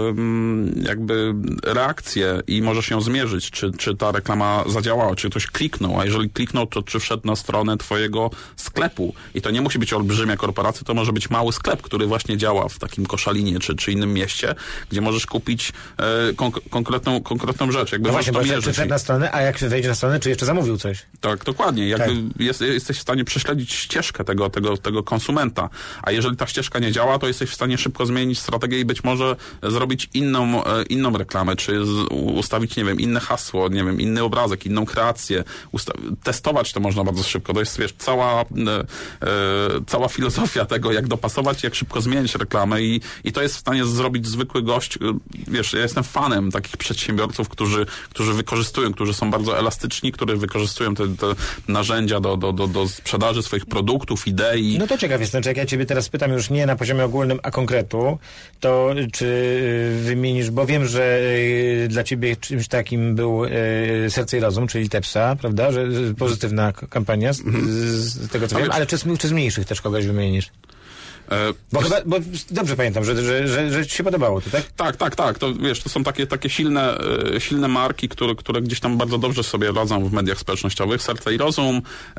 jakby reakcję i możesz ją zmierzyć, czy ta reklama zadziałała, czy ktoś kliknął, a jeżeli kliknął, to czy wszedł na stronę twojego sklepu. I to nie musi być olbrzymia korporacja, to może być mały sklep, który właśnie działa w takim Koszalinie, czy innym mieście, gdzie możesz kupić konkretną rzecz. Jakby no właśnie, bo czy wszedł na stronę, a jak wejdzie na stronę, czy jeszcze zamówił coś? Tak, dokładnie. Jakby jesteś w stanie prześledzić ścieżkę tego konsumenta, a jeżeli ta ścieżka ścieżka nie działa, to jesteś w stanie szybko zmienić strategię i być może zrobić inną reklamę, czy ustawić, nie wiem, inne hasło, nie wiem, inny obrazek, inną kreację. Testować to można bardzo szybko. To jest, wiesz, cała filozofia tego, jak dopasować, jak szybko zmienić reklamę i to jest w stanie zrobić zwykły gość. Wiesz, ja jestem fanem takich przedsiębiorców, którzy wykorzystują, którzy są bardzo elastyczni, którzy wykorzystują te narzędzia do sprzedaży swoich produktów, idei. No to ciekaw jestem, czy jak ja ciebie teraz pytam już nie na poziomie ogólnym, a konkretu, to czy wymienisz, bo wiem, że dla ciebie czymś takim był Serce i Rozum, czyli Tepsa, prawda, że pozytywna kampania z tego co wiem, ale czy z mniejszych też kogoś wymienisz? Bo dobrze pamiętam, że ci się podobało to, tak? Tak. To wiesz, to są takie silne marki, które gdzieś tam bardzo dobrze sobie radzą w mediach społecznościowych. Serce i Rozum,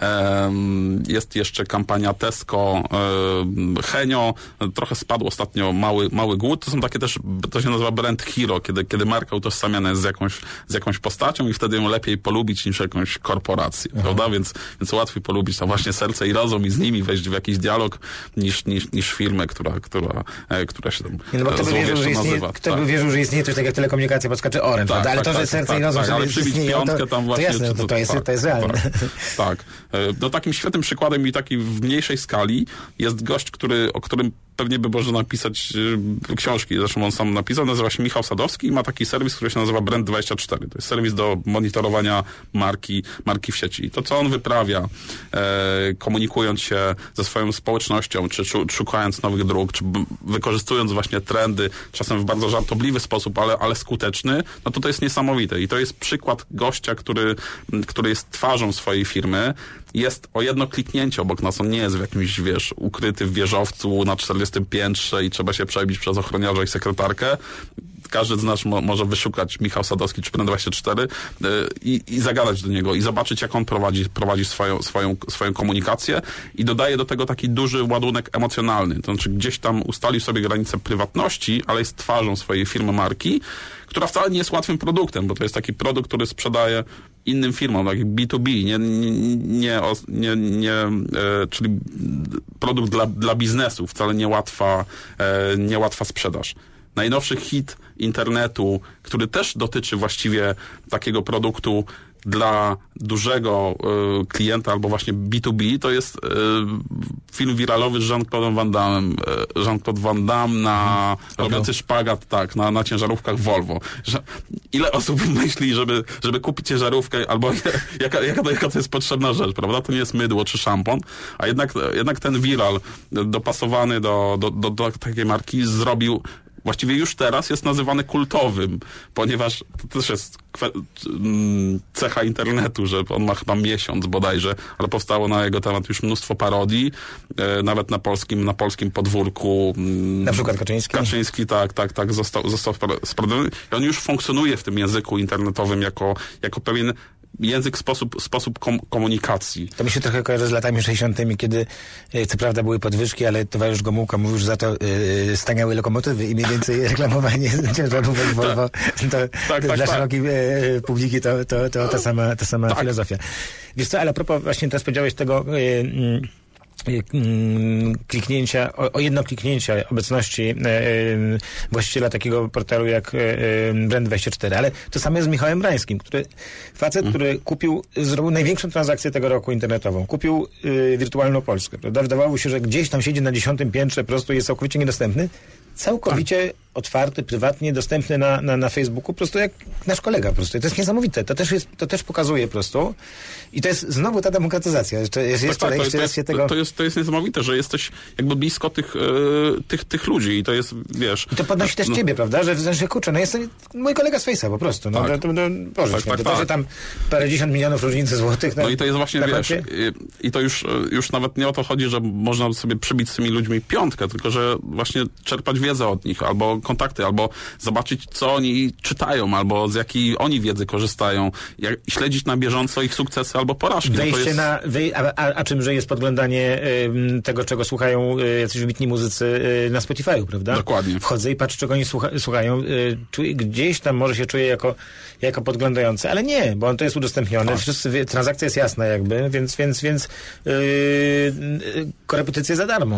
jest jeszcze kampania Tesco, Henio, trochę spadł ostatnio Mały Głód. To są takie też, to się nazywa brand hero, kiedy marka utożsamiana jest z jakąś postacią i wtedy ją lepiej polubić niż jakąś korporację, prawda? Więc łatwiej polubić to właśnie Serce i Rozum i z nimi wejść w jakiś dialog niż firmę, która się tam nazywa. Kto by wierzył, że istnieje coś tak jak telekomunikacja Polska czy Orange, prawda? Ale to, że Serce i Rozum ale przybić piątkę tam właśnie. To jest realne. Tak. No takim świetnym przykładem i taki w mniejszej skali jest gość, o którym pewnie by można napisać książki, zresztą on sam napisał, nazywa się Michał Sadowski i ma taki serwis, który się nazywa Brand24. To jest serwis do monitorowania marki w sieci. I to, co on wyprawia, komunikując się ze swoją społecznością, czy szukając nowych dróg, czy wykorzystując właśnie trendy, czasem w bardzo żartobliwy sposób, ale skuteczny, no to jest niesamowite. I to jest przykład gościa, który jest twarzą swojej firmy, jest o jedno kliknięcie obok nas, on nie jest w jakimś, wiesz, ukryty w wieżowcu na 40 piętrze i trzeba się przebić przez ochroniarza i sekretarkę. Każdy z nas może wyszukać Michał Sadowski czy Brand24 i zagadać do niego i zobaczyć, jak on prowadzi swoją komunikację i dodaje do tego taki duży ładunek emocjonalny. To znaczy gdzieś tam ustalił sobie granicę prywatności, ale jest twarzą swojej firmy, marki, która wcale nie jest łatwym produktem, bo to jest taki produkt, który sprzedaje innym firmom, tak jak B2B, czyli produkt dla biznesu, wcale niełatwa sprzedaż. Najnowszy hit internetu, który też dotyczy właściwie takiego produktu dla dużego klienta albo właśnie B2B, to jest film wiralowy z Jean-Claude'em Van Damme. Jean-Claude Van Damme robiący szpagat, tak, na ciężarówkach Volvo. Ile osób myśli, żeby kupić ciężarówkę, albo jaka to jest potrzebna rzecz, prawda? To nie jest mydło czy szampon, a jednak ten wiral dopasowany do takiej marki zrobił, właściwie już teraz jest nazywany kultowym, ponieważ to też jest cecha internetu, że on ma chyba miesiąc bodajże, ale powstało na jego temat już mnóstwo parodii, nawet na polskim podwórku. Na przykład Kaczyński, tak, został sprawdzony. I on już funkcjonuje w tym języku internetowym jako pewien język, sposób komunikacji. To mi się trochę kojarzy z latami 60., kiedy co prawda były podwyżki, ale towarzysz Gomułka mówił, że za to staniały lokomotywy i mniej więcej reklamowanie ciężarówek Volvo. Dla szerokiej publiki to ta sama filozofia. Wiesz co, ale a propos właśnie teraz powiedziałeś tego kliknięcia, o jedno kliknięcie obecności właściciela takiego portalu jak Brand24, ale to samo jest z Michałem Brańskim, który zrobił największą transakcję tego roku internetową. Kupił Wirtualną Polskę, prawda? Wydawało się, że gdzieś tam siedzi na 10. piętrze, po prostu jest całkowicie niedostępny. Całkowicie otwarty, prywatnie, dostępny na Facebooku, po prostu jak nasz kolega, po prostu. To jest niesamowite. To też pokazuje po prostu. I to jest znowu ta demokratyzacja. To jest niesamowite, że jesteś jakby blisko tych ludzi i to jest, wiesz... I to podnosi też ciebie, prawda? Że kurczę, no jest mój kolega z Face'a po prostu. No, to, że tam parędziesiąt milionów różnicy złotych. No i to jest właśnie, wiesz, i to już nawet nie o to chodzi, że można sobie przybić z tymi ludźmi piątkę, tylko że właśnie czerpać wiedzę od nich, albo kontakty, albo zobaczyć, co oni czytają, albo z jakiej oni wiedzy korzystają, śledzić na bieżąco ich sukcesy albo porażki. A czymże jest podglądanie tego, czego słuchają jacyś wybitni muzycy na Spotify'u, prawda? Dokładnie. Wchodzę i patrzę, czego oni słuchają. Gdzieś tam może się czuję jako podglądający, ale nie, bo on to jest udostępniony. Transakcja jest jasna jakby, więc korepetycje za darmo.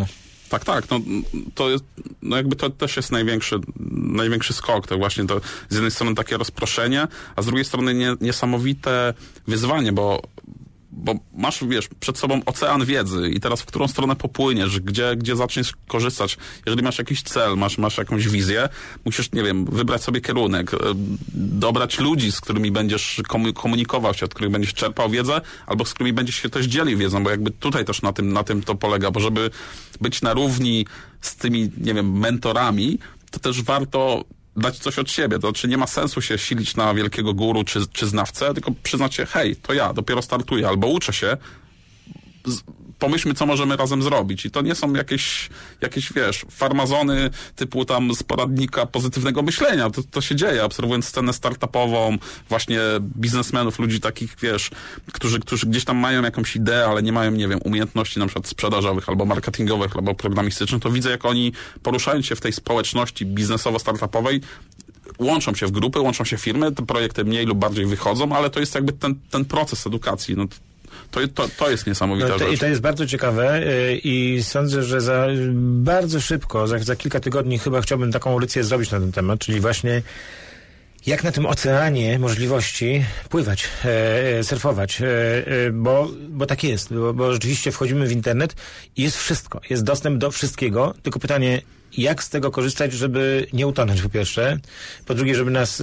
Tak. To jest, jakby to też jest największy skok. To właśnie to z jednej strony takie rozproszenie, a z drugiej strony niesamowite wyzwanie, bo masz, przed sobą ocean wiedzy i teraz w którą stronę popłyniesz, gdzie zaczniesz korzystać. Jeżeli masz jakiś cel, masz jakąś wizję, musisz, wybrać sobie kierunek, dobrać ludzi, z którymi będziesz komunikował się, od których będziesz czerpał wiedzę, albo z którymi będziesz się też dzielił wiedzą, bo jakby tutaj też na tym to polega, bo żeby być na równi z tymi, mentorami, to też warto dać coś od siebie. To znaczy nie ma sensu się silić na wielkiego guru czy znawcę, tylko przyznać się, hej, to ja dopiero startuję albo uczę się, pomyślmy, co możemy razem zrobić. I to nie są jakieś farmazony typu tam z poradnika pozytywnego myślenia. To się dzieje, obserwując scenę startupową, właśnie biznesmenów, ludzi takich, którzy gdzieś tam mają jakąś ideę, ale nie mają, umiejętności na przykład sprzedażowych, albo marketingowych, albo programistycznych, to widzę, jak oni poruszając się w tej społeczności biznesowo-startupowej, łączą się w grupy, łączą się firmy, te projekty mniej lub bardziej wychodzą, ale to jest jakby ten proces edukacji. To jest niesamowita rzecz. I to jest bardzo ciekawe i sądzę, że bardzo szybko, za kilka tygodni chyba chciałbym taką audycję zrobić na ten temat, czyli właśnie jak na tym oceanie możliwości pływać, surfować, bo tak jest, bo rzeczywiście wchodzimy w internet i jest wszystko, jest dostęp do wszystkiego, tylko pytanie, jak z tego korzystać, żeby nie utonąć, po pierwsze. Po drugie, żeby nas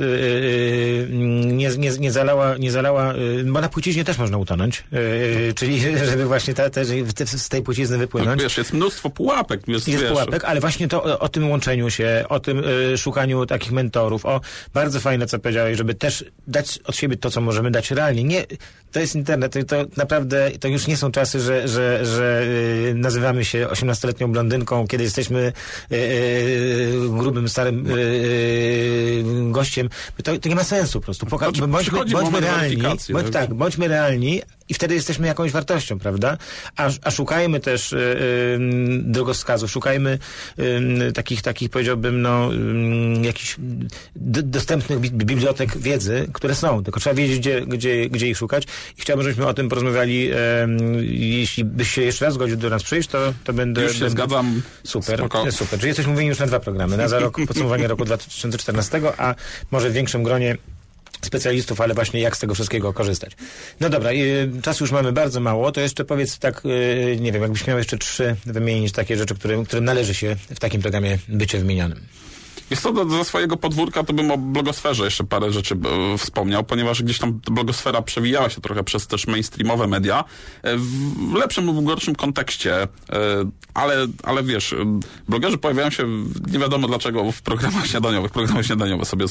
nie zalała, bo na płciźnie też można utonąć, czyli żeby właśnie z tej płcizny wypłynąć. No, jest mnóstwo pułapek. Jest pułapek, ale właśnie to o tym łączeniu się, o tym szukaniu takich mentorów, bardzo fajne, co powiedziałeś, żeby też dać od siebie to, co możemy dać realnie. Nie, to jest internet, to naprawdę, to już nie są czasy, że nazywamy się 18-letnią blondynką, kiedy jesteśmy grubym, starym gościem. To nie ma sensu po prostu. Bądźmy realni. Bądźmy realni i wtedy jesteśmy jakąś wartością, prawda? A szukajmy też drogowskazów, szukajmy takich powiedziałbym, jakichś dostępnych bibliotek wiedzy, które są. Tylko trzeba wiedzieć, gdzie ich szukać. I chciałbym, żebyśmy o tym porozmawiali. Jeśli byś się jeszcze raz zgodził do nas przyjść, to będę... Już się zgadzam. Super. Czyli jesteśmy mówieni już na 2 programy. Za rok podsumowanie roku 2014, a może w większym gronie specjalistów, ale właśnie jak z tego wszystkiego korzystać. No dobra, czasu już mamy bardzo mało, to jeszcze powiedz tak, nie wiem, jakbyś miał jeszcze 3 wymienić takie rzeczy, którym należy się w takim programie bycie wymienionym. Jest to do swojego podwórka, to bym o blogosferze jeszcze parę rzeczy wspomniał, ponieważ gdzieś tam blogosfera przewijała się trochę przez też mainstreamowe media, w lepszym lub gorszym kontekście, ale blogerzy pojawiają się nie wiadomo dlaczego w programach śniadaniowych. Programy śniadaniowe sobie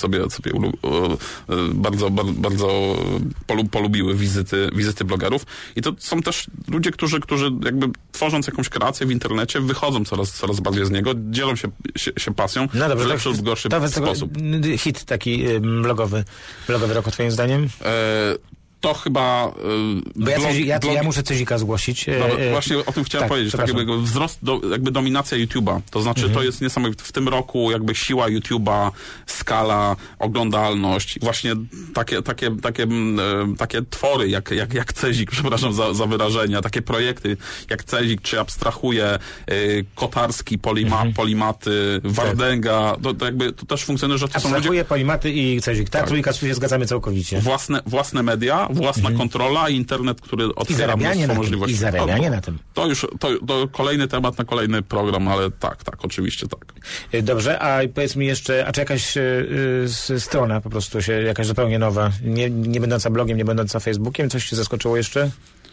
bardzo polubiły wizyty blogerów i to są też ludzie, którzy jakby tworząc jakąś kreację w internecie wychodzą coraz bardziej z niego, dzielą się pasją. No dobrze, lepszy lub gorszy sposób. Hit taki blogowy roku, twoim zdaniem? To chyba... Bo ja muszę Cezika zgłosić. Właśnie o tym chciałem powiedzieć. Tak jakby wzrost, jakby dominacja YouTube'a. To znaczy to jest niesamowite. W tym roku jakby siła YouTube'a, skala, oglądalność. Właśnie takie twory jak Cezik, przepraszam za wyrażenia, takie projekty jak Cezik, czy abstrahuje Kotarski, Polimaty, Wardęga. To jakby to też funkcjonuje, że to są ludzie... Abstrahuje, Polimaty i Cezik. Tak, trójka się zgadzamy całkowicie. Własne media, własna kontrola, internet, który otwiera mnóstwo możliwości. I zarabianie na tym. To kolejny temat na kolejny program, ale tak, oczywiście tak. Dobrze, a powiedz mi jeszcze, czy jakaś strona po prostu jakaś zupełnie nowa, nie będąca blogiem, nie będąca Facebookiem, coś cię zaskoczyło jeszcze?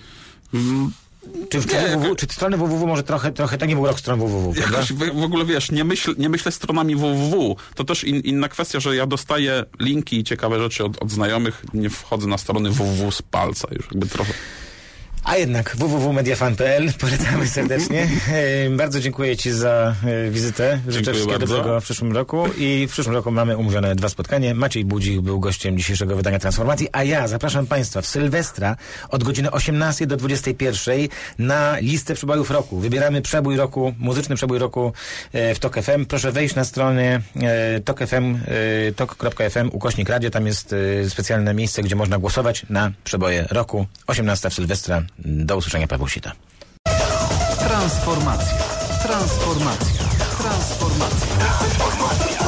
Czy strony www może trochę tak nie był rok stron www, prawda? W ogóle nie myślę stronami www. To też inna kwestia, że ja dostaję linki i ciekawe rzeczy od znajomych, nie wchodzę na strony www z palca już jakby trochę. A jednak www.mediafan.pl polecamy serdecznie. Bardzo dziękuję Ci za wizytę. Życzę wszystkiego dobrego w przyszłym roku i w przyszłym roku mamy umówione 2 spotkania. Maciej Budzik był gościem dzisiejszego wydania Transformacji, a ja zapraszam Państwa w Sylwestra od godziny 18 do 21 na listę przebojów roku. Wybieramy przebój roku, muzyczny przebój roku w TOK FM. Proszę wejść na stronę tok.fm/radio. Tam jest specjalne miejsce, gdzie można głosować na przeboje roku. 18 w Sylwestra. Do usłyszenia, Paweł Sita. Transformacja. Transformacja.